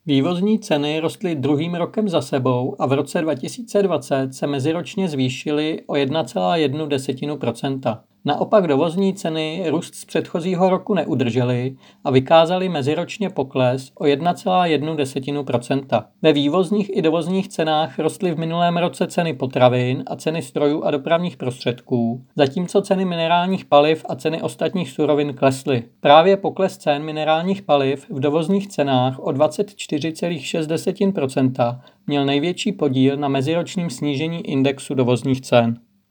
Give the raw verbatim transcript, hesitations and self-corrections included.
Vývozní ceny rostly druhým rokem za sebou a v roce dva tisíce dvacet se meziročně zvýšily o jedna celá jedna procenta. Naopak dovozní ceny růst z předchozího roku neudržely a vykázaly meziročně pokles o jedna celá jedna procenta. Ve vývozních i dovozních cenách rostly v minulém roce ceny potravin a ceny strojů a dopravních prostředků, zatímco ceny minerálních paliv a ceny ostatních surovin klesly. Právě pokles cen minerálních paliv v dovozních cenách o dvacet čtyři celá šest procenta měl největší podíl na meziročním snížení indexu dovozních cen.